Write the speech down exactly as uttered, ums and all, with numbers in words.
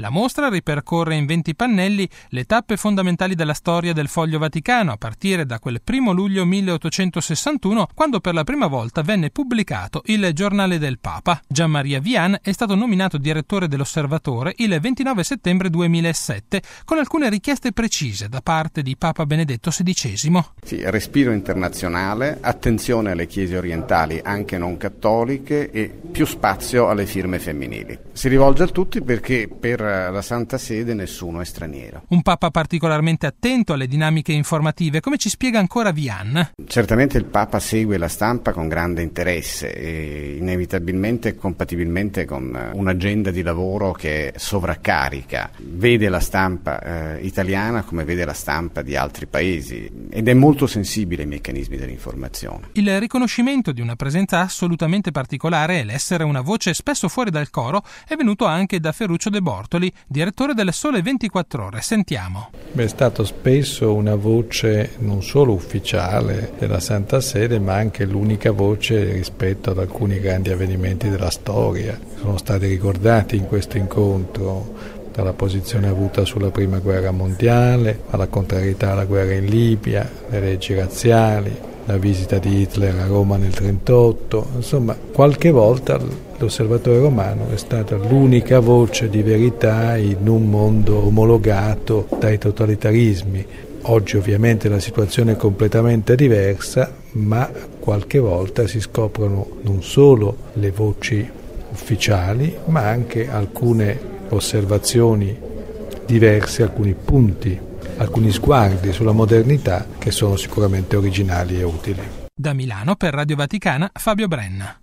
La mostra ripercorre in venti pannelli le tappe fondamentali della storia del Foglio Vaticano, a partire da quel primo luglio milleottocentosessantuno, quando per la prima volta venne pubblicato il Giornale del Papa. Gian Maria Vian è stato nominato direttore dell'Osservatore il ventinove settembre duemilasette, con alcune richieste precise da parte di Papa Benedetto sedicesimo. Sì, respiro internazionale, attenzione alle chiese orientali anche non cattoliche e più spazio alle firme femminili. Si rivolge a tutti perché per la Santa Sede nessuno è straniero. Un Papa particolarmente attento alle dinamiche informative, come ci spiega ancora Vian. Certamente il Papa segue la stampa con grande interesse e inevitabilmente e compatibilmente con un'agenda di lavoro che è sovraccarica. Vede la stampa eh, italiana come vede la stampa di altri paesi ed è molto sensibile ai meccanismi dell'informazione. Il riconoscimento di una presenza assolutamente particolare e l'essere una voce spesso fuori dal coro è venuto anche da Ferruccio De Bortoli, direttore del Sole ventiquattro Ore. Sentiamo. Beh, è stato spesso una voce non solo ufficiale della Santa Sede, ma anche l'unica voce rispetto ad alcuni grandi avvenimenti della storia. Sono stati ricordati in questo incontro, dalla posizione avuta sulla prima guerra mondiale, alla contrarietà alla guerra in Libia, le leggi razziali, la visita di Hitler a Roma nel trentotto. Insomma, qualche volta l'Osservatore Romano è stata l'unica voce di verità in un mondo omologato dai totalitarismi. Oggi ovviamente la situazione è completamente diversa, ma qualche volta si scoprono non solo le voci ufficiali, ma anche alcune osservazioni diverse, alcuni punti, alcuni sguardi sulla modernità che sono sicuramente originali e utili. Da Milano per Radio Vaticana, Fabio Brenna.